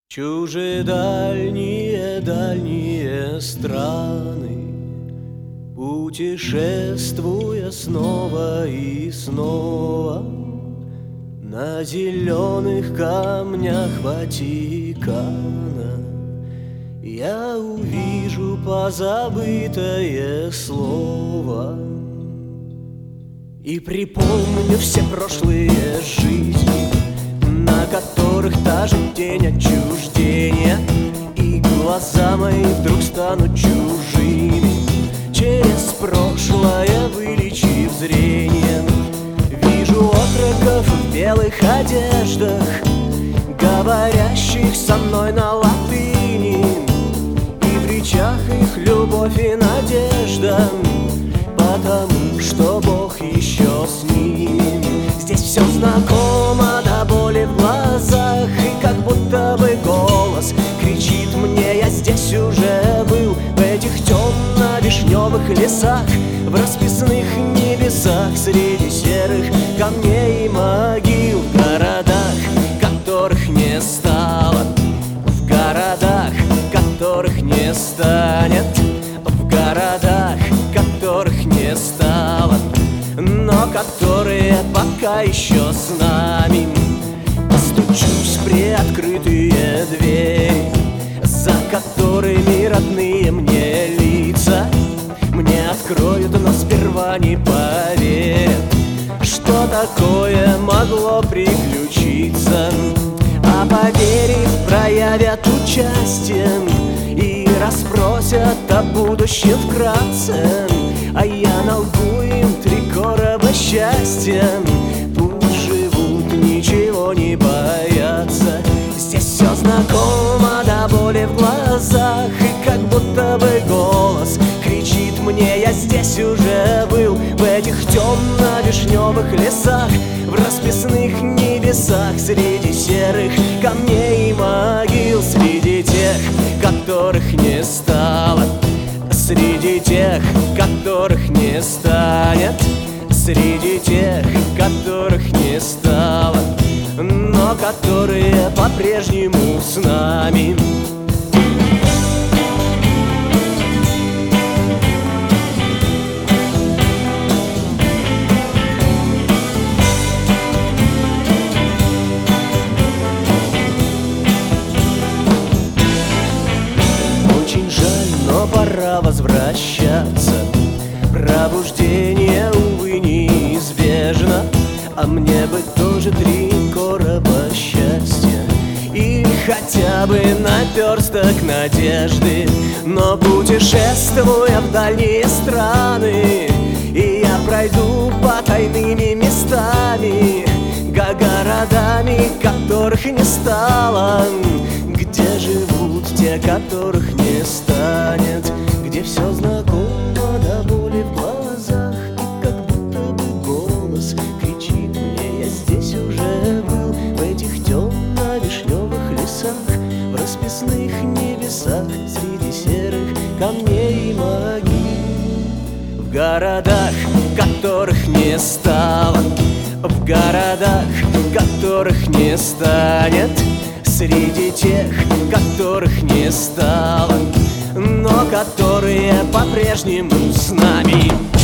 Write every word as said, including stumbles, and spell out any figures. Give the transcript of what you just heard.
Чужие дальние, дальние страны, путешествуя снова и снова на зеленых камнях Ватикана, я увижу позабытое слово и припомню все прошлые жизни, на которых даже тень отчуждения, и глаза мои вдруг станут чужими, через прошлое вылечив зрение. Вижу отроков в белых одеждах, говорящих со мной на латыни, и в речах их любовь и надежда, потому что Бог еще с ними. Здесь все знакомо до боли в глазах, и как будто бы голос кричит мне: я здесь уже был, в этих темно-вишневых лесах, в расписных небесах, среди серых камней и могил, в городах, которых не стало, в городах, которых не станет, в городах, которых не стало, но которые пока еще с нами. Постучусь в приоткрытые двери, за которыми родные мне лица мне откроют, но сперва не поверят, что такое могло приключиться. А поверив, проявят участие и расспросят о будущем вкратце, а я налгу им три короба счастья. Пусть живут, ничего не боятся. Здесь все знакомо до боли в глазах, и как будто бы голос кричит мне: я здесь уже был, в этих темно-вишневых лесах, в расписных небесах, среди серых камней и могил, среди тех, которых не стало, среди тех, которых не станет, среди тех, которых не стало, но которые по-прежнему с нами. Очень жаль, но пора возвращаться. Пробуждение, увы, неизбежно, а мне бы тоже три короба счастья или хотя бы наперсток надежды. Но путешествуя в дальние страны, и я пройду по тайными местами, городами, которых не стало, где живут те, которых не станет, где все знакомо до боли в глазах, и как будто бы голос кричит мне: я здесь уже был, в этих темно-вишневых лесах, в расписных небесах, среди серых камней и могил, в городах, которых не стало, в городах, которых не станет, среди тех, которых не стало, но которые по-прежнему с нами.